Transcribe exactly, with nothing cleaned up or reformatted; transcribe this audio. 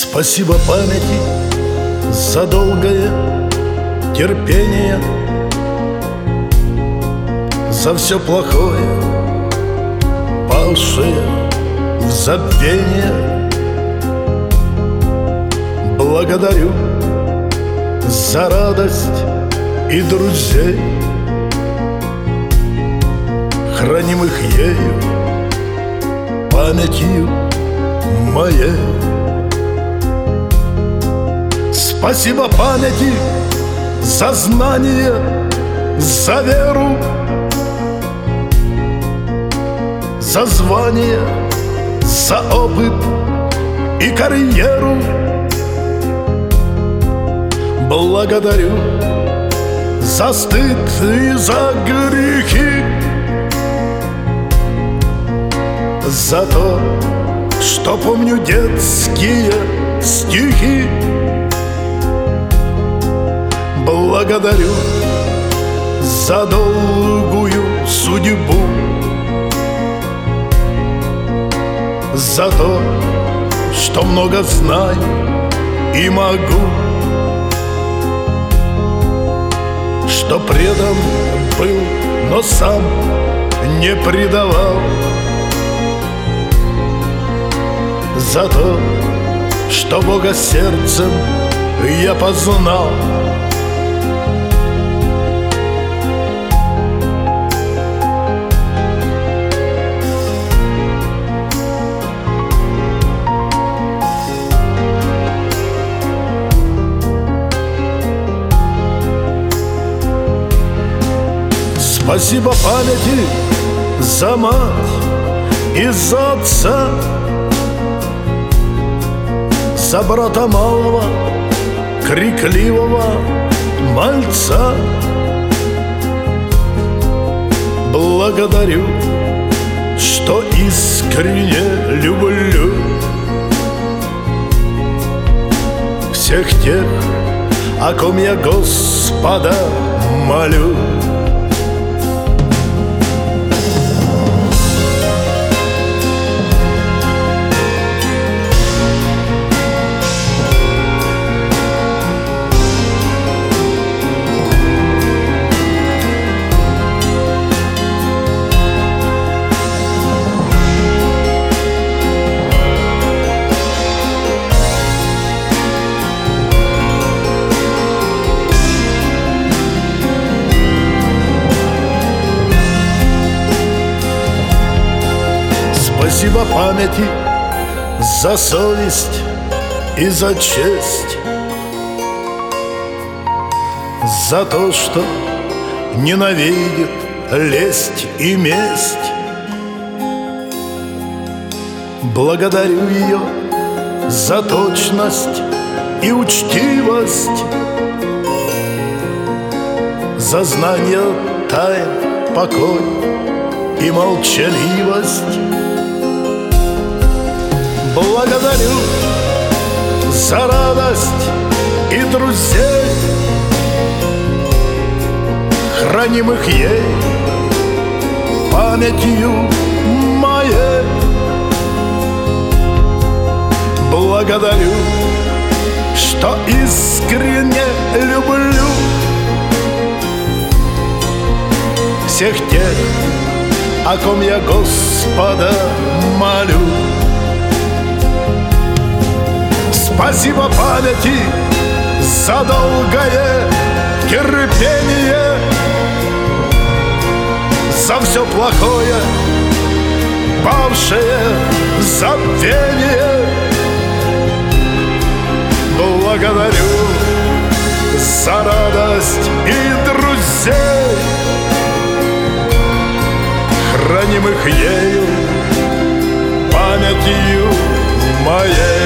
Спасибо памяти за долгое терпение, за все плохое, павшее в забвение. Благодарю за радость и друзей, хранимых ею, памятью моей. Спасибо памяти за знание, за веру, за звание, за опыт и карьеру. Благодарю за стыд и за грехи, за то, что помню детские стихи. Благодарю за долгую судьбу, за то, что много знаю и могу, что предан был, но сам не предавал, за то, что Бога сердцем я познал. Спасибо памяти за мать и за отца, за брата малого, крикливого мальца. Благодарю, что искренне люблю всех тех, о ком я Господа молю. Спасибо памяти за совесть и за честь, за то, что ненавидит лесть и месть. Благодарю ее за точность и учтивость, за знание тайн, покой и молчаливость. Благодарю за радость и друзей, хранимых ей, памятью моей. Благодарю, что искренне люблю всех тех, о ком я Господа молю. Спасибо памяти за долгое терпение, за все плохое, павшее забвение. Благодарю за радость и друзей, хранимых ею, памятью моей.